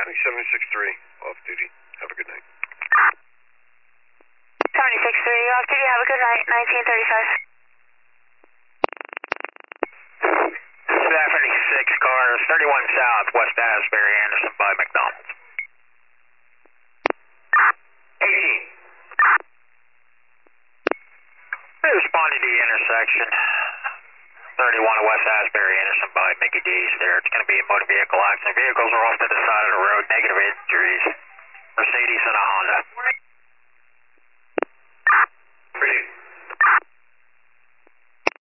76-3, off duty. Have a good night. 76-3, off duty. Have a good night. 1935. 76 cars, 31 South, West Asbury, Anderson by McDonald's. 18. Responding to the intersection. 31 West Asbury, Anderson by Mickey D's there. It's going to be a motor vehicle accident. Vehicles are off to the side of the road, -8.